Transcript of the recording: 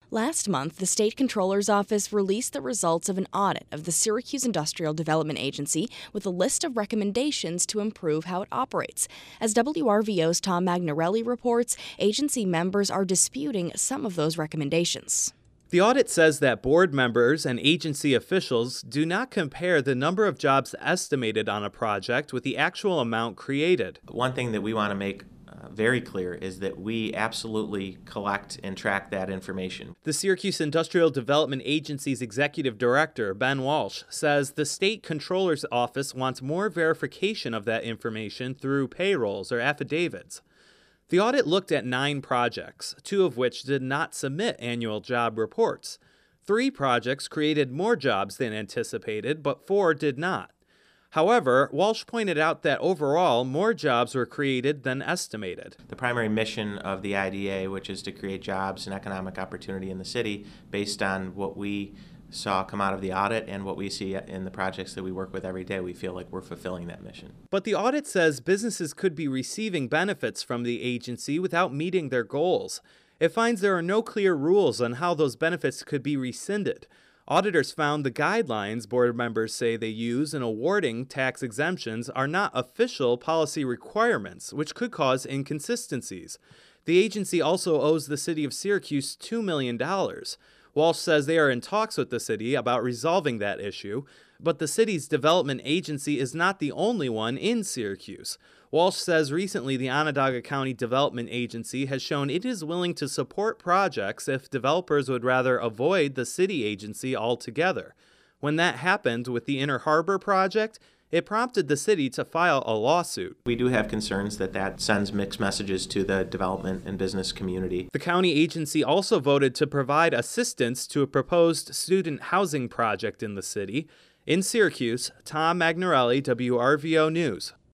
Last month, the State Comptroller's Office released the results of an audit of the Syracuse Industrial Development Agency with a list of recommendations to improve how it operates. As WRVO's Tom Magnarelli reports, agency members are disputing some of those recommendations. The audit says that board members and agency officials do not compare the number of jobs estimated on a project with the actual amount created. One thing that we want to make very clear is that we absolutely collect and track that information. The Syracuse Industrial Development Agency's executive director, Ben Walsh, says the state comptroller's office wants more verification of that information through payrolls or affidavits. The audit looked at 9 projects, 2 of which did not submit annual job reports. 3 projects created more jobs than anticipated, but 4 did not. However, Walsh pointed out that overall, more jobs were created than estimated. The primary mission of the IDA, which is to create jobs and economic opportunity in the city, based on what we saw come out of the audit and what we see in the projects that we work with every day, we feel like we're fulfilling that mission. But the audit says businesses could be receiving benefits from the agency without meeting their goals. It finds there are no clear rules on how those benefits could be rescinded. Auditors found the guidelines board members say they use in awarding tax exemptions are not official policy requirements, which could cause inconsistencies. The agency also owes the city of Syracuse $2 million. Walsh says they are in talks with the city about resolving that issue, but the city's development agency is not the only one in Syracuse. Walsh says recently the Onondaga County Development Agency has shown it is willing to support projects if developers would rather avoid the city agency altogether. When that happened with the Inner Harbor project, it prompted the city to file a lawsuit. We do have concerns that sends mixed messages to the development and business community. The county agency also voted to provide assistance to a proposed student housing project in the city. In Syracuse, Tom Magnarelli, WRVO News.